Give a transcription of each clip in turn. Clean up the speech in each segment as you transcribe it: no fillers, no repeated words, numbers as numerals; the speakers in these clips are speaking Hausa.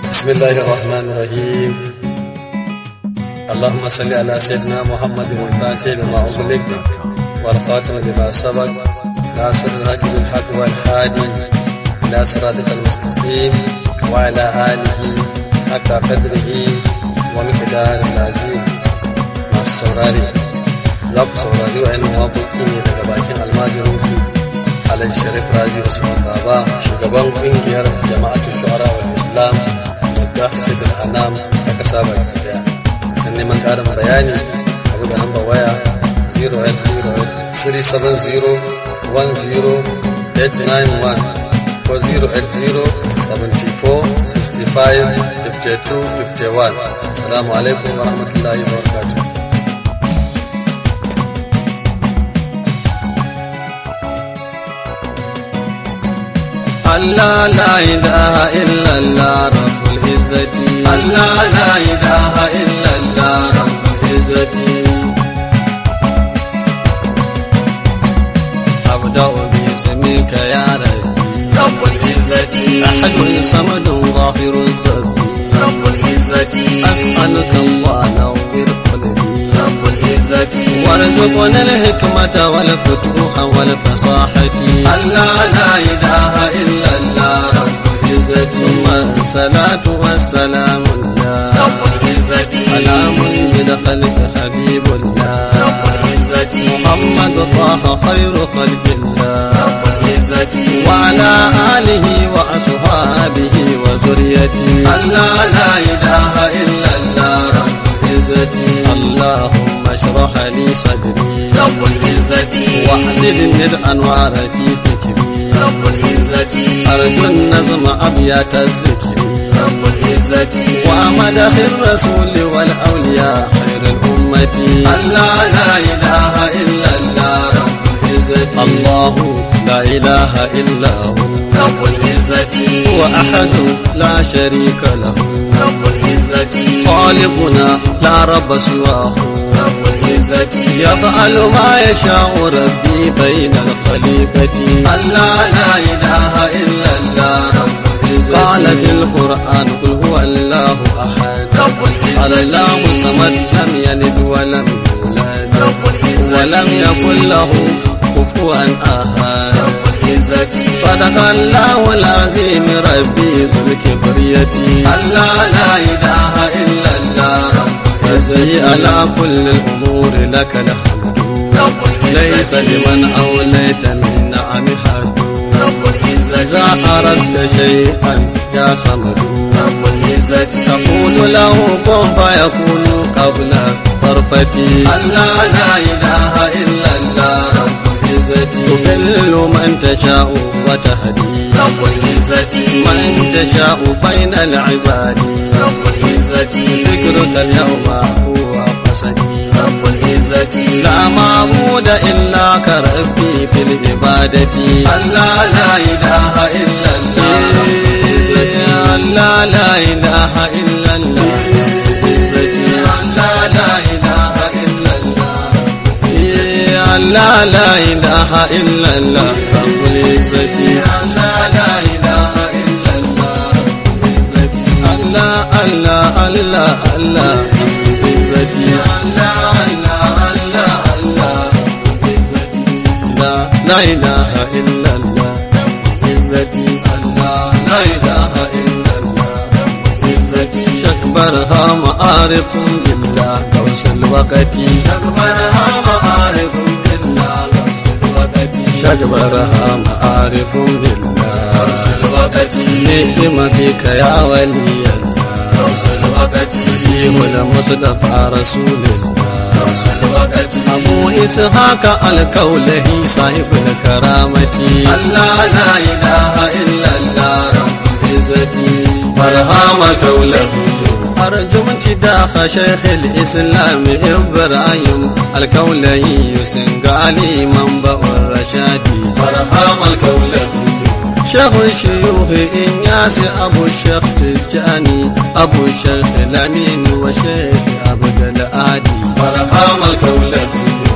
بسم الله الرحمن الرحيم. اللهم صل على سيدنا محمد الفاتح لما أغلق والخاتم لما سبق ناصر الحق بالحق والهادي إلى صراطك المستقيم وعلى آله حق قدره ومقداره العظيم. مع السوراري za ku saurari wa'annan waƙoƙi ne daga bakin almajirinku Alhaji Sharif Rabi Usman Baba, shugaban ƙungiyar Jama'atu Shu'ara wal Islam wadda Hasidul Anam ta ƙasa baki daya. Kan neman ƙarin bayani a buga lambar waya 08010108891 ko 08074655251. Assalamu alaikum wa rahmatullahi wa barakatuh. الله لا إله إلا الله رب العزة. الله لا إله إلا الله رب العزة. أبدأ باسمك يا ربي رب العزة. أحد صمد ظاهر الزبي رب العزة. أسألك الله نور قلبي رب العزة. وارزقنا الحكمة والفتوح والفصاحة. الله لا إله إلا الله رب العزة. ثم الصلاة والسلام الله رب العزة. على منزل خلق حبيب الله رب العزة. محمد طه خير خلق الله رب العزة. وعلى آله وأصحابه وذريته. الله لا إله إلا الله رب العزة. اللهم اشرح لي صدري رب العزة. واحزن الأنوار في فكري رب العزة. أرجو النظم أبيات الذكر رب العزة. ومدح الرسول والأولياء خير الأمة. الله لا إله إلا الله رب العزة. الله لا إله إلا هو رب العزة. هو أحد لا شريك له رب العزة. خالقنا لا رب سواه رب العزة. يفعل ما يشاء ربي بين الخليقة. الله لا إله إلا الله رب العزة. قال في القرآن قل هو الله أحد رب العزة. الله صمد لم يلد ولم يولد رب العزة. ولم يكن له كفوا أحد رب العزة. صدق الله العظيم ربي ذو الكبرية. الله لا إله إلا الله رب العزة. على كل الأمور لك الحمد رب العزة. ليس لمن أوليت من نعم حد رب العزة. إذا أردت شيئا يا صمد رب العزة. تقول له كن فيكون قبل طرفتي. الله لا إله إلا الله رب العزة. تضل من تشاء وتهدي رب العزة. من تشاء بين العباد رب العزة. ذكرك اليوم هو قصدي رب العزة. لا معبود إلا كربي في العبادة. الله لا إله إلا الله رب العزة. الله لا إله إلا الله رب العزة. الله لا إله إلا الله. الله لا إله إلا الله رب العزة. الله لا إله إلا الله رب العزة. الله الله الله الله رب العزة. الله الله الله الله رب العزة. لا إله إلا الله رب العزة. الله لا إله إلا الله رب العزة. شكبرها معارف بالله قوس الوقت. شكبرها معارف شكبرها معارف بالله قوس الوقت. نعم فيك يا ولي الله قوس الوقت. نعم المصطفى رسول الله قوس الوقت. أبو إسحاق الكولهي صاحب الكرامة. الله لا إله إلا الله رب العزة. برهام كوله أرجو امتداح شيخ الإسلام إبراهيم الكولهي سنغالي منبع الرشاد. برهام الكولهي شيخ الشيوخ إنياس أبو الشيخ تجاني أبو الشيخ الأمين وشيخ عبد الهادي. برهام الكولهي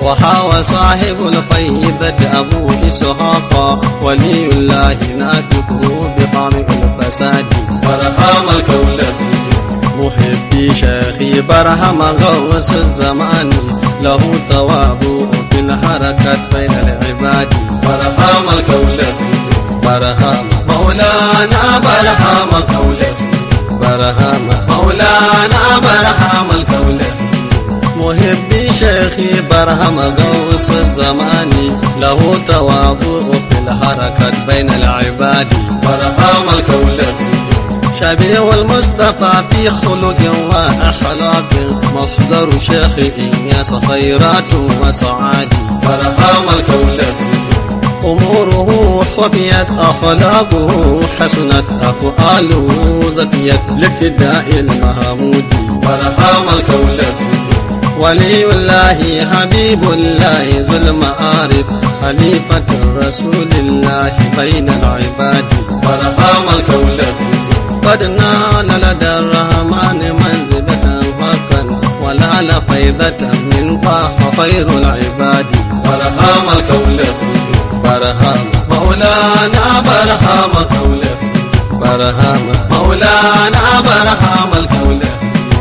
وحاوى صاحب الفيضة أبو إسحاق ولي الله نافقه بقامع الفساد برهام الكولخي محبي شيخي برهم غوث الزمان له تواضع في الحركات بين العباد برهام الكولخي برهام مولانا برهام الكولخي برهام مولانا برهام الكولخي محبي شيخي برهم غوث الزمان له تواضع في الحركات بين العباد برهام الكولخي شبيه المصطفى في خلق وأخلاق مصدر شيخ إنياس خيرات وسعاد برهام الكولخي أموره حفيت أخلاقه حسنت أفعاله زكيت لاقتداء المحمود برهام الكولخي ولي الله حبيب الله ذو المعارف خليفة رسول الله بين العباد برهام الكولخي قد نال لدى الرحمن منزلة حقا ونال فيضة من طاح خير العباد برهام الكولخي برهام مولانا برهام الكولخي برهام مولانا برهام الكولخي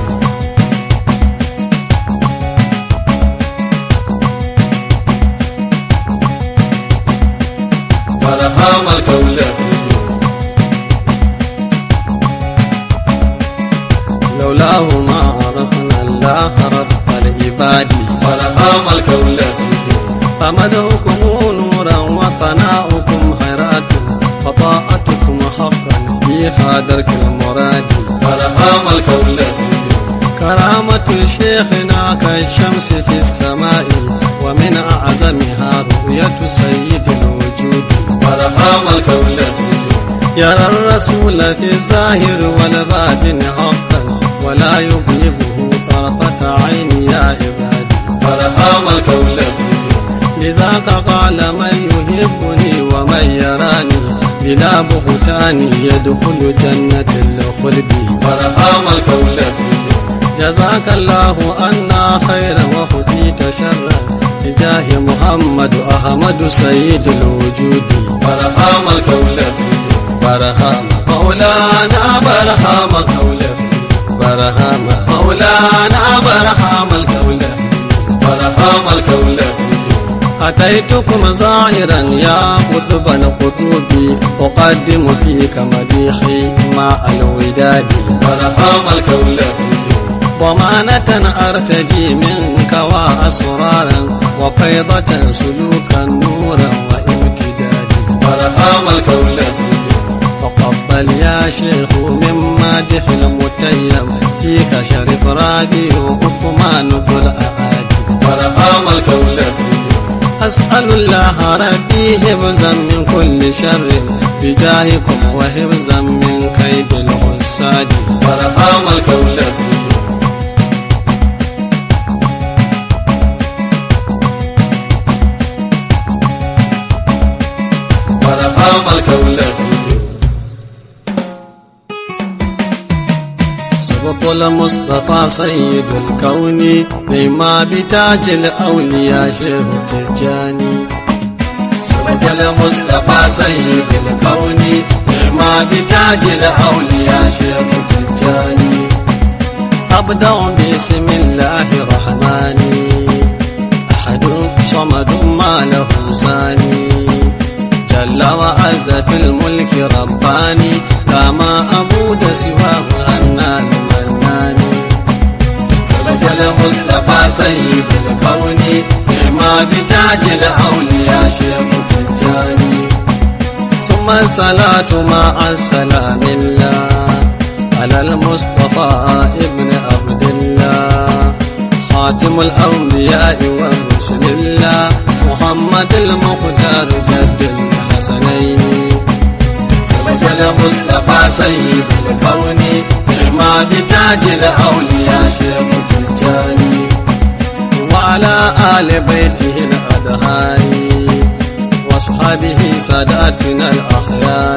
برهام الكولخي لولاه ما عرفنا الله رب العباد برهام الكولخي فمدحكم نورا وثناؤكم خيرات فطاعتكم حقا في خادرك المراد برهام الكولخي كرامة شيخنا كالشمس في السماء ومن أعظمها رؤية سيد الوجود برهام الكولخي يرى الرسول في الظاهر والباطن حقا ولا يغيبه طرفة عين يا عبادي برهام الكولخي لذاك قال من يحبني ومن يراني بلا بهتان يدخل جنة الخلد برهام الكولخي جزاك الله أنا خيرا وهديت شرا بجاه محمد أحمد سيد الوجود برهام الكولخي برهام مولانا برهام الكولخي برهام مولانا برهام الكولخي برهام الكولخي أتيتكم ظاهرا يا قطب القطوب أقدم فيك مديحي مع الوداد برهام الكولخي ضمانة أرتجي منك وأسرارا وفيضة سلوكا نورا وامتدادا برهام الكولخي تقبل يا شيخ من مادح المتيم فيك شرف راقي وعثمان ذو الأعادي برهام الكولخي أسأل الله ربي حفظا من كل شر بجاهكم وحفظا من كيد الحساد برهام الكولخي برهام الكولخي سبط المصطفى سيد الكون نيما بتاج الأولياء شيخ تجاني سبق المصطفى سيد الكون نعم بتاج الأولياء شيخ تجاني أبدأ بسم الله الرحمن أحد صمد ما له ثاني جل وعز في الملك رباني كما أبود سواه النان مناني سبق المصطفى سيد الكون نعم بتاج الأولياء شيخ تجاني ثم الصلاة مع السلام الله على المصطفى ابن عبد الله خاتم الأنبياء والرسل الله محمد المختار جد الحسنين سبق المصطفى سيد الكون نعم بتاج الأولياء شيخ تجاني وعلى آل بيته الأدهار وأصحابه ساداتنا الأخيار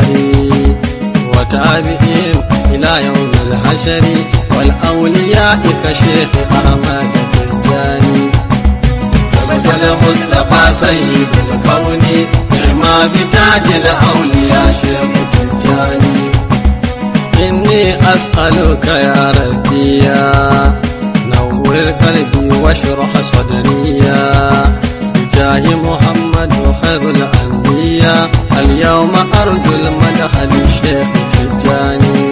وتابعين إلى يوم الحشر والأولياء كشيخ أحمد تجاني سبق المصطفى سيد الكون نعم بتاج الأولياء شيخ تجاني إني أسألك يا ربي يا نور قلبي واشرح صدري بجاه محمد خير الأنبياء اليوم أرجو المدح للشيخ تجاني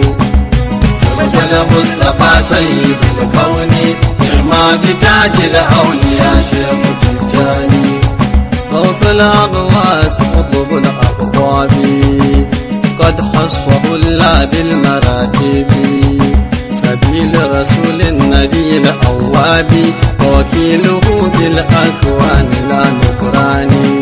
المصطفى سيد الكون نعم بتاج الأولياء شيخ تجاني غوث الأغواس قطب الأقطاب قد حصه الله بالمراتب سبيل رسول النبي الأواب ووكيله بالأكوان لا نكراني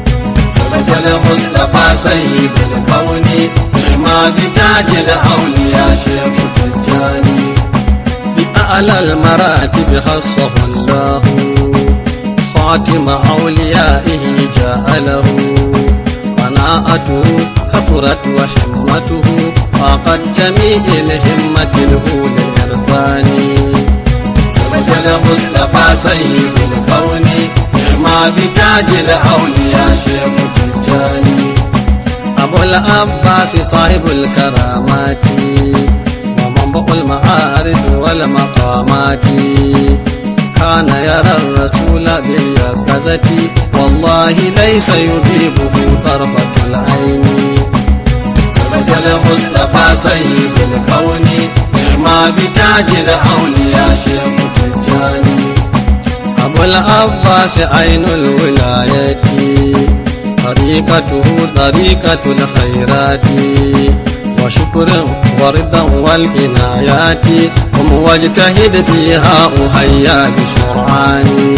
المصطفى سيد الكون نعم بتاج الأولياء شيخ تجاني بأعلى المراتب خصه الله خاتم أوليائه جعله قناعته كثرت وحمته فقد جميع الهمة الأولى العرفاني المصطفى سيد الكون نعم بتاج الأولياء شيخ تجاني أبو العباس صاحب الكرامات ومنبع المعارف والمقامات كان يرى الرسول باليقظة والله ليس يذيبه طرفة العين المصطفى سيد الكون نعم بتاج الأولياء شيخ تجاني أبو العباس عين الولاية طريقته طريقة الخيرات وشكر ورضا والعنايات ومجتهد فيها أهيا بسرعان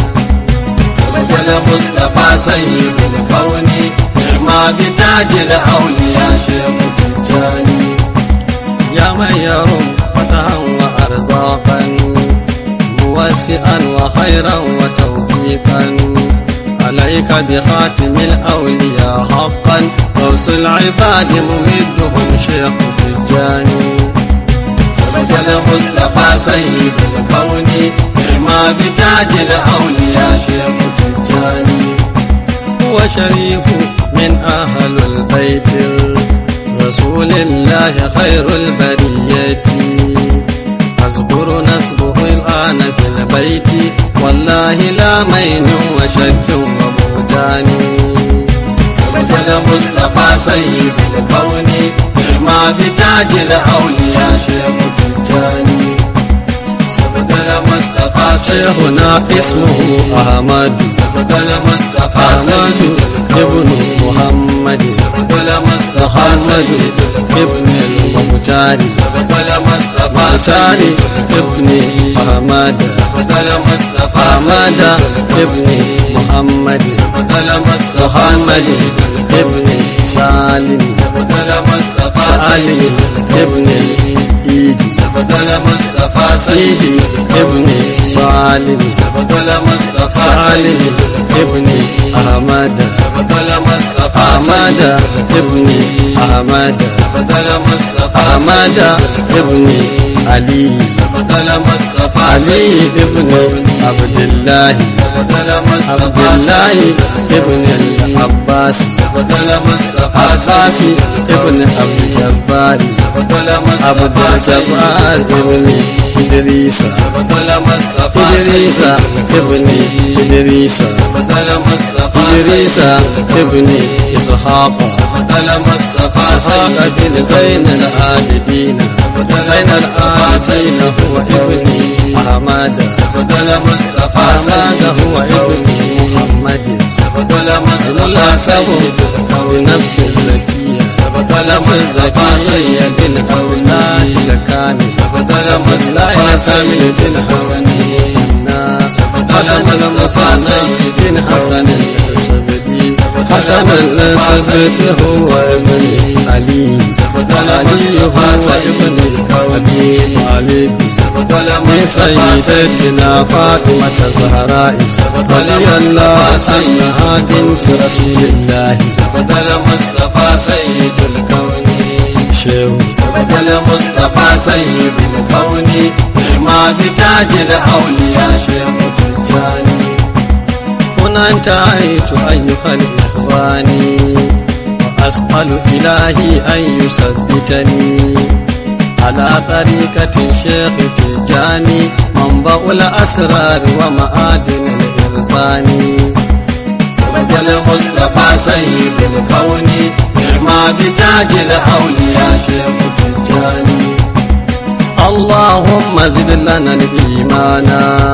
المصطفى سيد الكون نعم بتاج الأولياء شيخ تجاني يا من يرم فتحا وأرزاقا موسعا وخيرا وتوفيقا عليك بخاتم الأولياء حقا غوث العباد ممدهم شيخ تجاني المصطفى سيد الكون نعم بتاج الأولياء شيخ تجاني هو شريف من أهل البيت رسول الله خير البرية أذكر نسبه الآن في البيت والله لا مين وشك وبهتان المصطفى سيد الكون نعم بتاج الأولياء شيخ تجاني المصطفى شيخنا اسمه أحمد المصطفى سيد ابن محمد محمد ابن المختار المصطفى سيد ابن أحمد أحمد ابن محمد محمد ابن سالم سالم ابن إيدي سيدي ابن سالم سالم ابن أحمد أحمد ابن أحمد أحمد ابن علي علي ابن عبد الله عبد الله ابن العباس عباس ابن عبد الجبار عبد الجبار ابن إدريس إدريس ابن إدريس إدريس ابن إسحاق إسحاق بن زين العابدين بين العابدين هو ابن أحمد أحمد هو ابن محمد المناسب بنفس الزكية نفس الزكية بالأولاد لكان لا يسامل بالحسن حسن المصنع بن حسن السبدي حسن السبدي هو ابن علي علي هو ابن أبي طالب من سيدتنا فاطمة الزهراء رضي الله عنها بنت رسول الله المصطفى سيد الكون شيخ المصطفى سيد الكون نعم بتاج الأولياء شيخ تجاني هنا انتهيت أيها الإخوان وأسأل إلهي أن يثبتني على طريقة الشيخ تجاني منبع الأسرار ومعادن الإرفان سبق المصطفى سيد الكون نعم بتاج الأولياء شيخ تجاني اللهم زد لنا الإيمان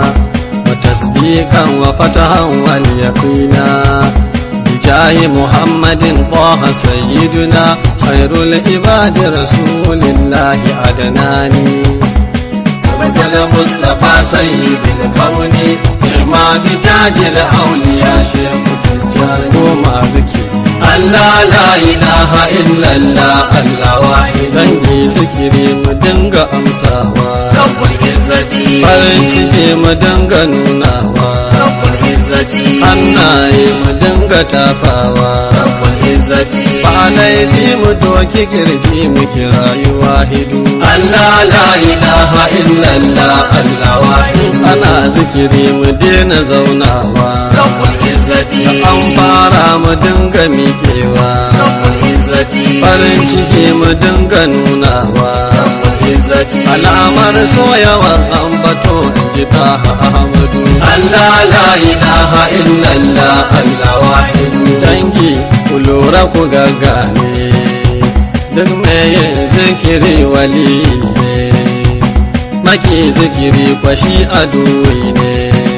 وتصديقا وفتحا واليقينا بجاه محمد طه سيدنا خير العباد رسول الله عدناني سبق المصطفى سيد الكون نعم بتاج الأولياء شيخ تجاني وما ذكري الله لا إله إلا الله الله واحد zangi zikiri mu dinga amsawa rabbul izzati farin ciki mu dinga nunawa rabbul izzati hannaye mu dinga tafawa rabbul izzati ba laifi mu doki kirji mu kirayi wahidu Allah la ilaha illallah Allah wahid ana zikiri mu daina zaunawa rabbul izzati an fara mu dinga miƙewa rabbul izzati farin ciki mu dinga nunawa rabbul izzati alamar soyawar ambato in ji taha ahmadu Allah la ilaha illallah Allah wahid dangi ku lura ku gaggane duk mai yin zikiri wali ne maki zikiri kwashi aduwi ne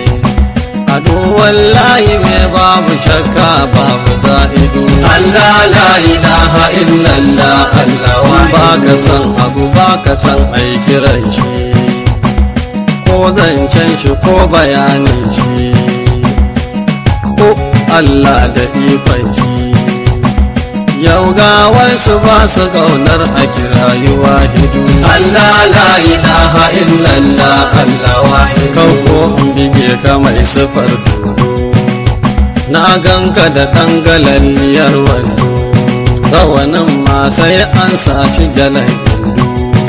adu wallahi me babu shakka babu za'idu Allah la ilaha illallah Allah wahid baka san abu baka san ai kiran shi ko zancen shi ko bayanin shi ko Allah da ikon shi yau ga wasu ba su kaunar a kirayi wahidu Allah la ilaha illallah Allah wahid kauko in bige ka mai sifar dodo na ganka da dangalalliyar wando rawanin ma sai an saci galan indo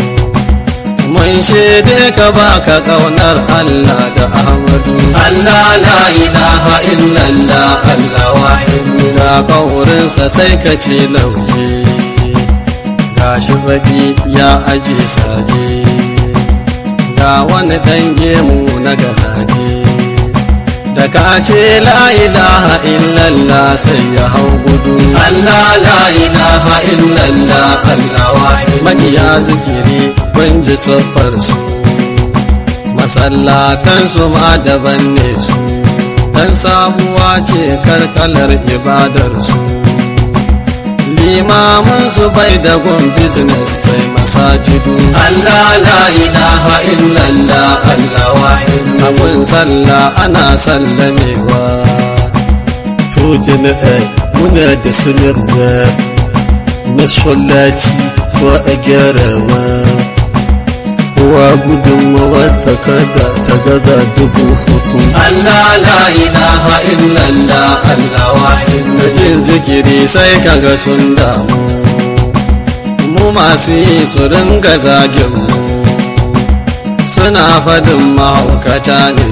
mun shaide ka baka kaunar Allah da Ahmadu Allah la ilaha illallah Allah wahid ga kaurinsa sai ka ce lauje gashi baki ya aje saje ga wani dan gemu na garaje da ka ce la ilaha illallah sai ya hau gudu Allah la ilaha illallah Allah wahid makiya zikiri kun ji siffar su masallatan su ma daban ne su dan sabuwa ce karkalar ibadar su limamin su bai da gun business sai masajidu Allah la ilaha illallah Allah wahid abun sallah ana sallamewa to jama'a muna da sanarwa masallaci ko a gyarawa kowa gudunmawa ta kada ta gaza 4,000 Allah la ilaha illallah Allah wahid da jin zikiri sai kaga sun damu mu masu yi su ringa zagin mu suna fadin mahaukata ne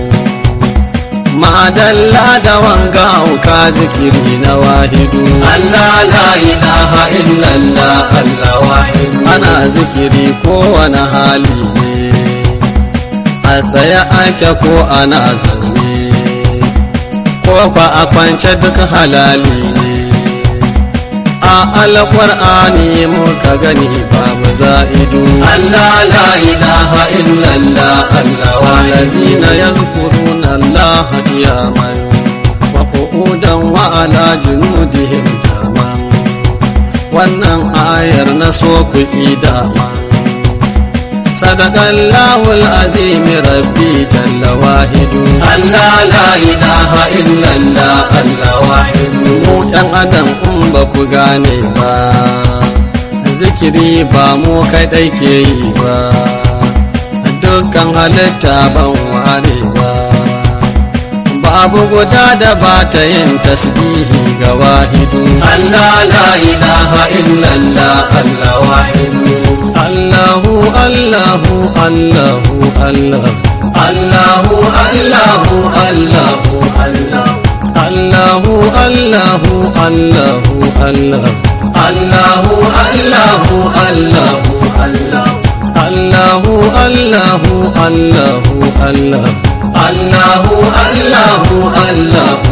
madalla da wanga hauka zikiri na wahidu Allah la ilaha illallah Allah wahid ana zikiri kowane hali ne a tsaye ake ko ana zaune ko fa a kwance duk halali ne a alƙur'ani muka gani babu za'idu Allah la ilaha illallah Allah wahid allazina yazkuruna allaha qiyaman wa qu'udan wa ala junudihim daman wannan ayar na so ku dama sadaqallahu alazim rabbi jalla wahidu Allah la ilaha illallah Allah wahid mu dan adam in ba ku gane ba zikiri ba mu kadai ke yi ba dukkan halitta ban ware ba babu guda da ba ta yin tasbihi ga wahidu Allah la ilaha illallah Allah wahid Allahu Allahu Allahu Allahu Allahu Allahu Allahu Allahu Allahu Allahu Allahu Allah Allahu Allahu Allahu Allah Allahu Allahu Allahu Allah Allahu Allahu Allahu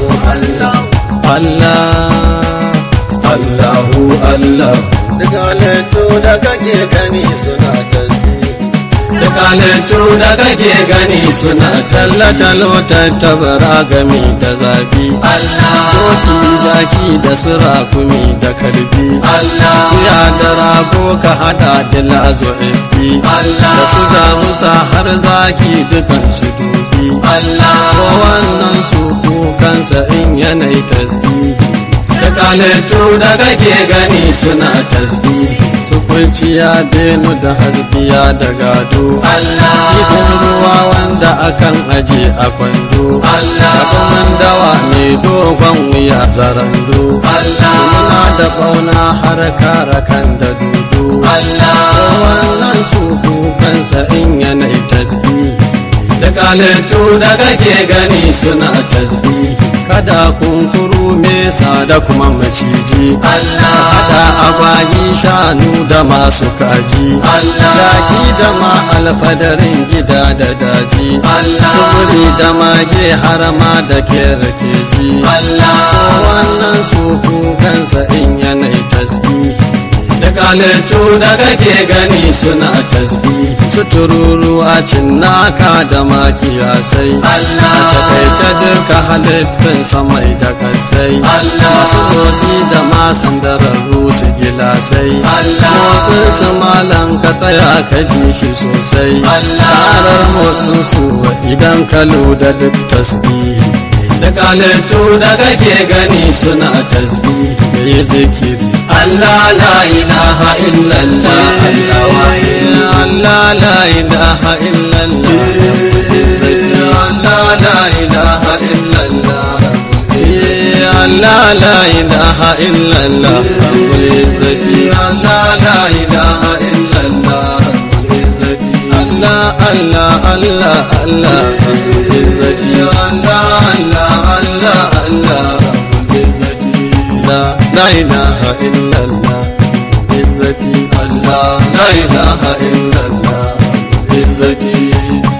Allah Allahu Allah Daga halittu da kake gani suna tasbihi Duk halittu da kake gani suna talo tattabara gami da zabi doki jaki da surafumi da kalbi ya da rago ka hada da lazubi da su ga musa har zaki dukan su dubi wannan su kukansa in yanayi tasbihi Duk halittu da kake gani suna tasbihi su kulciya benu da hasbiya da gado idan ruwa wanda akan aje a kwando kaman dawa mai dogon wuya zarando muna da bauna har karakan da dudu wannan su kukansa in yanayi tasbihi Duk halittu da kake gani suna tasbihi kada kunkuru mesa da kuma maciji kada agwagi shanu da masu kaji jaki da ma alfadarin gida da daji sufuri da mage harama da keji wannan su kukansa in yanayi tasbihi Duk halittu da kake gani suna tasbihi sutururuwa cinnaka da makiyasai a takaice duka halittun samai da kasai masu motsi da masan dararru su gilasai motsin su malan ka tsaya ka ji shi sosai karar motsin su idan ka da duk tasbihi Duk halittu da kake gani suna tasbihi da yi zikiri Allah la ilaha illallah Allah la ilaha illallah Allah la ilaha illallah Allah la ilaha illallah Rabbul izzati Allah la ilaha illallah Rabbul izzati Allah Allah Allah Allah Rabbul izzati Allah Allah Allah Allah Rabbul izzati la ilaha illallah izzati Allah la ilaha illallah izzati